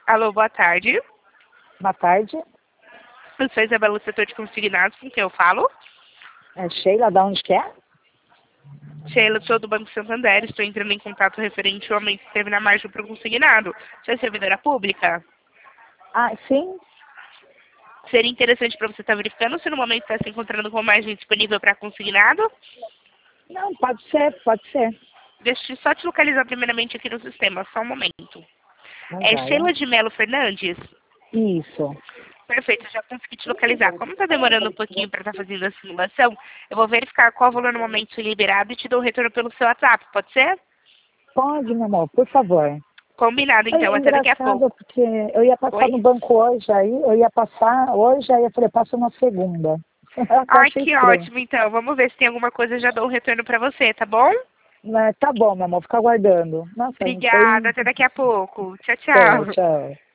Alô, boa tarde. Boa tarde. Eu sou a Isabela do setor de consignados, com quem eu falo. É Sheila, da onde que é? Sheila, sou do Banco Santander, estou entrando em contato referente ao aumento que teve na margem para o consignado. Você é servidora pública? Ah, sim? Seria interessante para você estar verificando se no momento está se encontrando com margem disponível para consignado. Não, pode ser, pode ser. Deixa eu só te localizar primeiramente aqui no sistema, só um momento. Tá É joia. Sheila de Melo Fernandes? Isso. Perfeito, já consegui te localizar. Como está demorando um pouquinho para estar fazendo a simulação, eu vou verificar qual valor no momento liberado e te dou o retorno pelo seu WhatsApp, pode ser? Pode, meu amor, por favor. Combinado, então, É até daqui a pouco. engraçado porque eu ia passar Oi? no banco hoje, aí eu ia passar hoje, aí eu falei, passa na segunda. Eu até Ai, achei que estranho. ótimo, então. Vamos ver se tem alguma coisa, eu já dou um retorno para você, tá bom? Mas tá bom, meu amor, fica aguardando. Nossa, Obrigada, foi... até daqui a pouco. Tchau, Até, tchau. tchau.